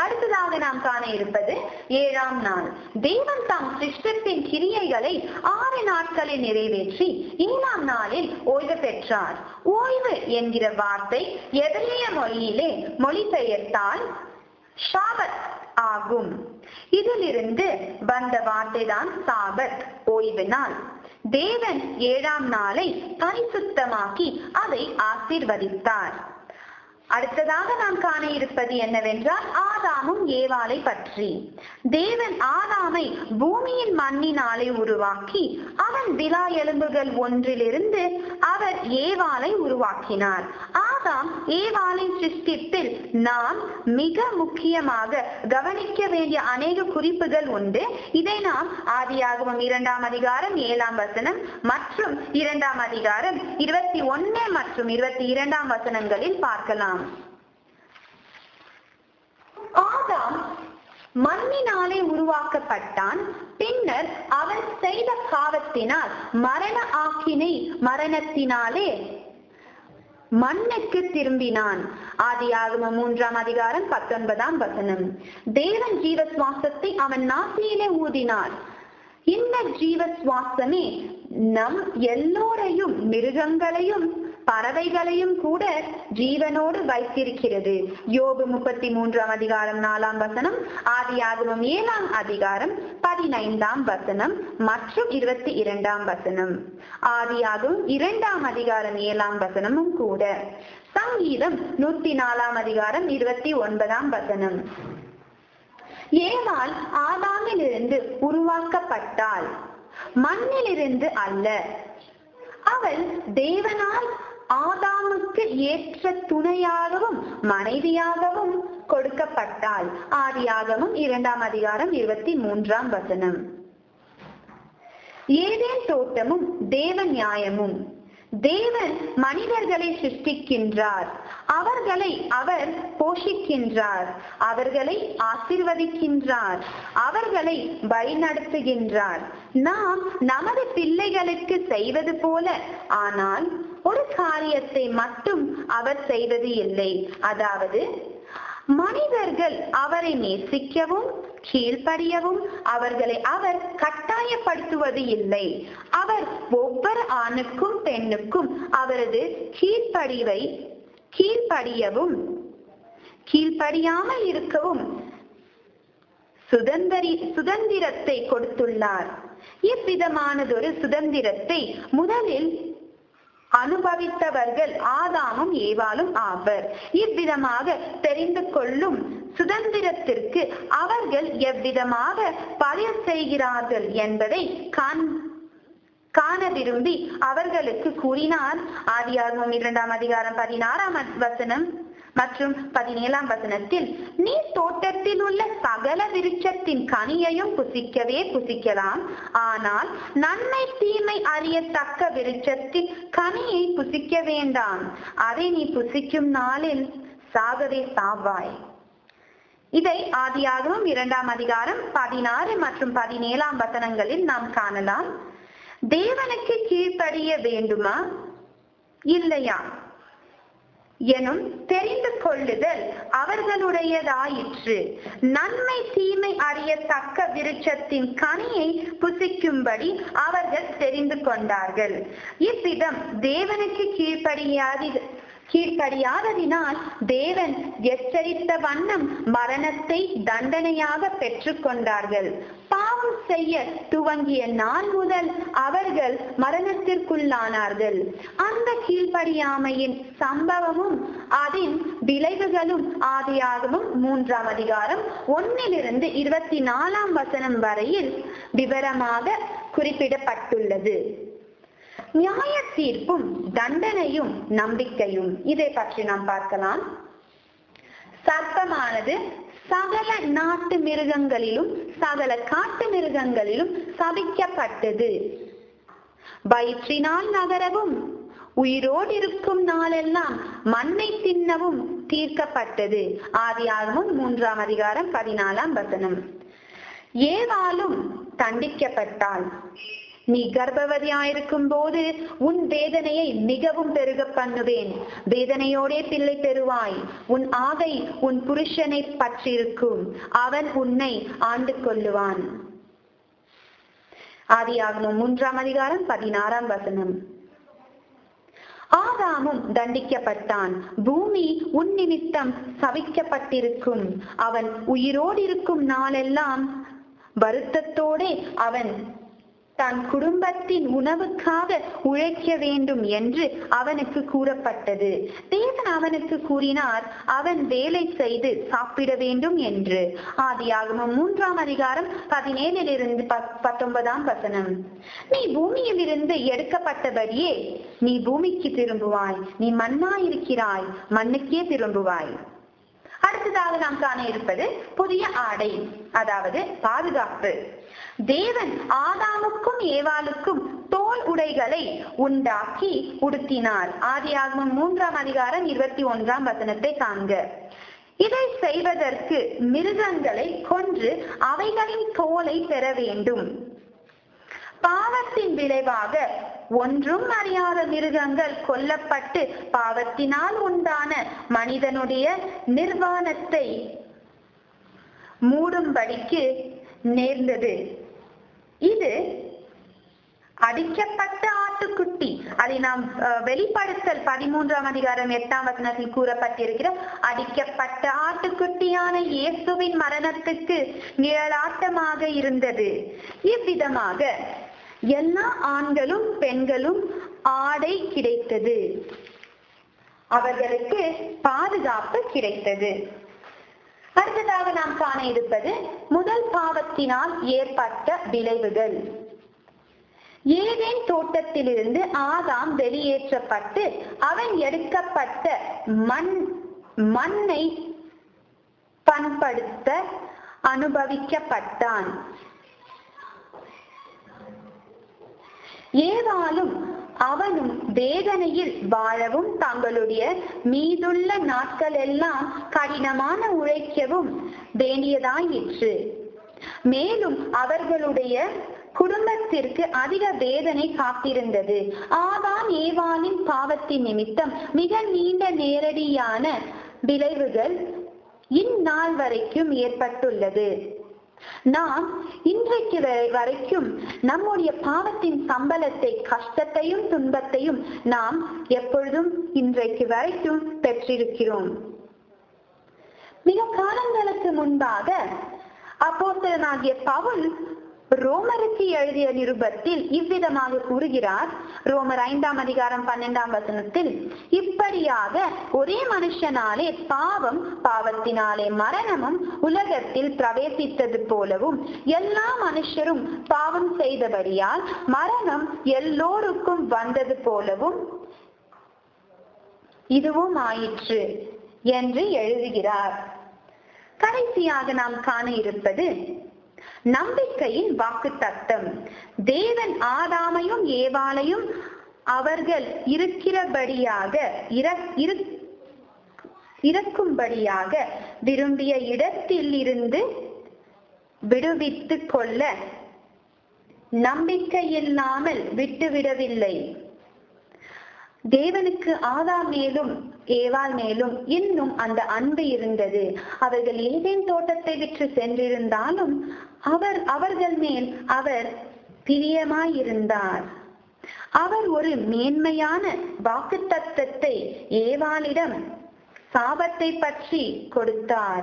அடுத்ததாக நாம் காண இருப்பது 7ஆம் நாள். தேவன் தாம் சிருஷ்டத்தின் கிரியைகளை 6 நாட்களில் நிறைவேற்றி 7ஆம் நாளில் ஓய்வு பெற்றார். ஓய்வு என்கிற வார்த்தை எபிரேய மொழியிலே மொழிபெயர்த்தால் ஷாபத் ஆகும். இதிலிருந்து வந்த வார்த்தை தான் சாபத், ஓய்வு நாள். தேவன் 7ஆம் நாளை பரிசுத்தமாக்கி அதை ஆசீர்வதித்தார். அடுத்ததாக நாம் காண இருப்பது என்னவென்றால் ஆதாமும் ஏவாளை பற்றி. தேவன் ஆதாமை பூமியின் மண்ணினாலே உருவாக்கி அவன் விலா எலும்புகள் ஒன்றிலிருந்து அவர் ஏவாளை உருவாக்கினார். ஆதாம் ஏவாளின் சிருஷ்டிப்பில் நாம் மிக முக்கியமாக கவனிக்க வேண்டிய அநேக குறிப்புகள் உண்டு. இதை நாம் ஆதியாகமம் 2ஆம் அதிகாரம் 7ஆம் வசனம் மற்றும் 2ஆம் அதிகாரம் 21 மற்றும் 22ஆம் வசனங்களில் பார்க்கலாம். ஆதாம் மண்ணினாலே உருவாக்கப்பட்டான். பின்னர் அவன் செய்த பாவத்தினால் மரண ஆக்கினை மரணத்தினாலே மண்ணுக்கு திரும்பினான். ஆதியாகமம் 3ஆம் அதிகாரம் 19ஆம் வசனம். தேவன் ஜீவ சுவாசத்தை அவன் நாசியிலே ஊதினார். இந்த ஜீவ சுவாசமே நம் எல்லோரையும், மிருகங்களையும் பறவைகளையும் கூட ஜீவனோடு வைத்திருக்கிறது. யோபு 33ஆம் அதிகாரம் 4ஆம் வசனம், ஆதியாகமம் 7ஆம் அதிகாரம் 15ஆம் வசனம் மற்றும் 22ஆம் வசனம், ஆதியாகமம் 2ஆம் அதிகாரம் 7ஆம் வசனமும் கூட, சங்கீதம் 104ஆம் அதிகாரம் 29ஆம் வசனம். ஏவாள் ஆதாமிலிருந்து உருவாக்கப்பட்டாள், மண்ணிலிருந்து அல்ல. அவள் தேவனால் ஆதாமுக்கு ஏற்ற துணையாகவும் மனைவியாகவும் கொடுக்கப்பட்டாள். ஆதியாகமம் 2ஆம் அதிகாரம் 23ஆம் வசனம். ஏதேன் தோட்டமும் தேவ நியாயமும். தேவன் மனிதர்களை சிருஷ்டிக்கின்றார், அவர்களை அவர் போஷிக்கின்றார், அவர்களை ஆசீர்வதிக்கின்றார், அவர்களை வழிநடத்துகின்றார். நாம் நமது பிள்ளைகளுக்கு செய்வது போல. ஆனால் ஒரு காரியத்தை மட்டும் அவர் செய்வது இல்லை. அதாவது மனிதர்கள் அவரை நேசிக்கவும் கீழ்ப்படியவும் அவர்களை அவர் கட்டாயப்படுத்துவது இல்லை. அவர் ஒவ்வொரு ஆணுக்கும் பெண்ணுக்கும் அவரது கீழ்ப்படியவும் கீழ்ப்படியாமல் இருக்கவும் சுதந்திரத்தை கொடுத்துள்ளார். இவ்விதமானதொரு சுதந்திரத்தை முதலில் அனுபவித்தவர்கள் ஆதாமும் ஏவாளும் ஆவர். இவ்விதமாக தெரிந்து கொள்ளும் சுதந்திரத்திற்கு அவர்கள் எவ்விதமாக பதில் செய்கிறார்கள் என்பதை காண விரும்பி அவர்களுக்கு கூறினார். ஆதியாகமம் 2ஆம் அதிகாரம் 16ஆம் வசனம் மற்றும் 17ஆம் வசனத்தில், நீ தோட்டத்தில் உள்ள சகல விருட்சத்தின் கனியையும் புசிக்கவே புசிக்கலாம், ஆனால் நன்மை தீமை அறியத்தக்க விருட்சத்தின் கனியை புசிக்க வேண்டாம், அதை நீ புசிக்கும் நாளில் சாகவே சாவாய். இதை ஆதியாகமம் 2ஆம் அதிகாரம் 16 மற்றும் 17ஆம் வசனங்களில் நாம் காணலாம். தேவனுக்கு கீழ்ப்படிய வேண்டுமா இல்லையா எனும் தெரிந்து கொள்ளுதல் அவர்களுடையதாயிற்று. நன்மை தீமை அறியத்தக்க விருட்சத்தின் கனியை புசிக்கும்படி அவர்கள் தெரிந்து கொண்டார்கள். இவ்விதம் தேவனுக்கு கீழ்ப்படியாததினால் தேவன் எச்சரித்த வண்ணம் மரணத்தை தண்டனையாக பெற்றுக் கொண்டார்கள். பாவம் செய்ய துவங்கிய நாள் முதல் அவர்கள் மரணத்திற்குள்ளானார்கள். அந்த கீழ்ப்படியாமையின் சம்பவமும் அதன் விளைவுகளும் ஆதியாகமம் 3ஆம் அதிகாரம் 1 - 24ஆம் வசனம் வரையில் விவரமாக குறிப்பிடப்பட்டுள்ளது. நியாய தீர்ப்பும் தண்டனையும் நம்பிக்கையும், இதை பற்றி நாம் பார்க்கலாம். சர்ப்பமானது சகல நாட்டு மிருகங்களிலும் சகல காட்டு மிருகங்களிலும் சபிக்கப்பட்டது. வயிற்றினால் நகரவும் உயிரோடு இருக்கும் நாளெல்லாம் மண்ணை தின்னவும் தீர்க்கப்பட்டது. ஆதியாகமம் 3ஆம் அதிகாரம் 14ஆம் வசனம். ஏவாளும் தண்டிக்கப்பட்டாள். நீ கர்ப்பவதியாயிருக்கும் போது உன் வேதனையை மிகவும் பெருக பண்ணுவேன். வேதனையோடே பிள்ளை பெறுவாய். உன் ஆகை உன் புருஷனை பற்றிருக்கும். அவன் உன்னை ஆண்டு கொள்ளுவான். ஆதியாகமம் 3:16. ஆதாமும் தண்டிக்கப்பட்டான். பூமி உன் நிமித்தம் சபிக்கப்பட்டிருக்கும். அவன் உயிரோடு இருக்கும் நாளெல்லாம் வருத்தத்தோடே அவன் தன் குடும்பத்தின் உணவுக்காக உழைக்க வேண்டும் என்று அவனுக்கு கூறப்பட்டது. தேவன் அவனுக்கு கூறினார், அவன் வேலை செய்து சாப்பிட வேண்டும் என்று. ஆதியாகமம் 3:17-19. நீ பூமியில் இருந்து எடுக்கப்பட்டபடியே நீ பூமிக்கு திரும்புவாய். நீ மண்ணாயிருக்கிறாய், மண்ணுக்கே திரும்புவாய். அடுத்ததாக நாம் காண இருப்பது புதிய ஆடை, அதாவது பாதுகாப்பு. தேவன் ஆதாமுக்கும் ஏவாளுக்கும் தோல் உடைகளை உண்டாக்கி உடுத்தினார். ஆதியாகமம் 3:21 காண்க. இதை செய்வதற்கு மிருகங்களை கொன்று அவைகளின் தோலை பெற வேண்டும். பாவத்தின் விளைவாக ஒன்றும் அறியாத மிருகங்கள் கொல்லப்பட்டு பாவத்தினால் உண்டான மனிதனுடைய நிர்வாணத்தை மூடும்படிக்கு நேர்ந்தது. இது அடிக்கப்பட்ட ஆட்டுக்குட்டி. அதை நாம் வெளிப்படுத்தல் 13:8 கூறப்பட்டிருக்கிற அடிக்கப்பட்ட ஆட்டுக்குட்டியான இயேசுவின் மரணத்துக்கு நிழலாட்டமாக இருந்தது. இவ்விதமாக எல்லா ஆண்களும் பெண்களும் ஆடை கிடைத்தது. அவர்களுக்கு பாதுகாப்பு கிடைத்தது. அடுத்ததாக நாம் காண இருப்பது முதல் பாவத்தினால் ஏற்பட்ட விளைவுகள். ஏதேன் தோட்டத்திலிருந்து ஆதாம் வெளியேற்றப்பட்டு அவன் எடுக்கப்பட்ட மண்ணை பண்படுத்த அனுபவிக்கப்பட்டான். ஏவாளும் அவனும் வேதனையில் வாழவும் தங்களுடைய மீதுள்ள நாட்கள் எல்லாம் கடினமான உழைக்கவும் வேண்டியதாயிற்று. மேலும் அவர்களுடைய குடும்பத்திற்கு அதிக வேதனை காத்திருந்தது. ஆதாம் ஏவாளின் பாவத்தின் நிமித்தம் மிக நீண்ட நேரடியான விளைவுகள் இந்நாள் வரைக்கும் ஏற்பட்டுள்ளது. நாம் இன்றைக்கு வரைக்கும் நம்முடைய பாவத்தின் சம்பளத்தை, கஷ்டத்தையும் துன்பத்தையும் நாம் எப்பொழுதும் இன்றைக்கு வரைக்கும் பெற்றிருக்கிறோம். மிக காலங்களுக்கு முன்பாக அப்போஸ்தலனாகிய பவுல் ரோமருக்கு எழுதிய நிருபத்தில் இவ்விதமாக கூறுகிறார். ரோமர் 5:12 இப்படியாக ஒரே மனுஷனாலே பாவம், பாவத்தினாலே மரணமும் உலகத்தில் பிரவேசித்தது போலவும் எல்லா மனுஷரும் பாவம் செய்தபடியால் மரணம் எல்லோருக்கும் வந்தது போலவும் இதுவும் ஆயிற்று என்று எழுதுகிறார். கடைசியாக நாம் காண இருப்பது நம்பிக்கையின் வாக்குத்தத்தம். தேவன் ஆதாமையும் ஏவாளையும் அவர்கள் இருக்கும்படியாக விரும்பிய இடத்தில் இருந்து விடுவித்துக் கொள்ள நம்பிக்கையில்லாமல் விட்டுவிடவில்லை. தேவனுக்கு ஆதாம் மேலும் ஏவாள் மேலும் இன்னும் அந்த அன்பு இருந்தது. அவர்கள் ஏதேன் தோட்டத்தை விட்டு சென்றிருந்தாலும் அவர்கள் மேல் அவர் பிரியமாயிருந்தார். அவர் ஒரு மேன்மையான வாக்குத்தத்தத்தை ஏவாளிடம் சாபத்தை பற்றி கொடுத்தார்.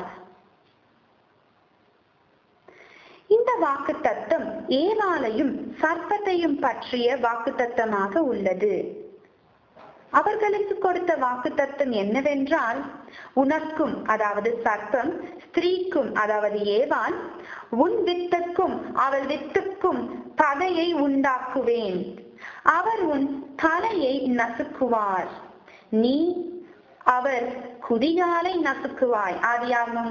இந்த வாக்குத்தத்தம் ஏவாளையும் சர்ப்பத்தையும் பற்றிய வாக்குத்தத்தமாக உள்ளது. அவர்களுக்கு கொடுத்த வாக்குத்தத்தம் என்னவென்றால், உனக்கும், அதாவது சர்ப்பம், ஸ்திரீக்கும், அதாவது ஏவாள், உன் வித்துக்கும் அவள் வித்துக்கும் பகையை உண்டாக்குவேன். அவர் உன் தலையை நசுக்குவார், நீ அவர் குதிகாலை நசுக்குவாய். ஆதியாகமம்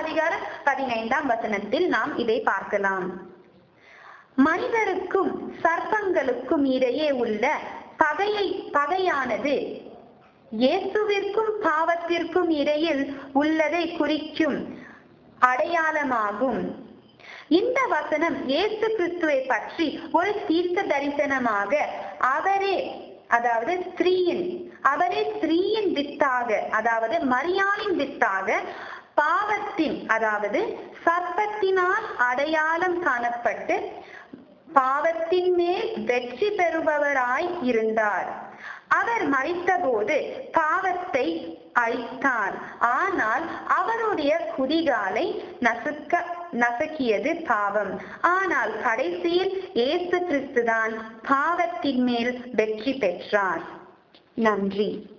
3:15 நாம் இதை பார்க்கலாம். மனிதருக்கும் சர்ப்பங்களுக்கும் இடையே உள்ள பகையானது இயேசுவிற்கும் பாவத்திற்கும் இடையில் உள்ளதை குறிக்கும் அடையாளமாகும். இந்த வசனம் இயேசு கிறிஸ்துவை பற்றி ஒரு தீர்க்க தரிசனமாக அவரே ஸ்திரீயின் வித்தாக, அதாவது மரியாளின் வித்தாக பாவத்தின், அதாவது சர்ப்பத்தினால் அடையாளம் காணப்பட்டு பாவத்தின் மேல் வெற்றி பெறுபவராய் இருந்தார். அவர் மரித்தபோது பாவத்தை அழித்தார். ஆனால் அவருடைய குதிகாலை நசுக்கியது பாவம். ஆனால் கடைசியில் இயேசு கிறிஸ்துதான் பாவத்தின் மேல் வெற்றி பெற்றார். நன்றி.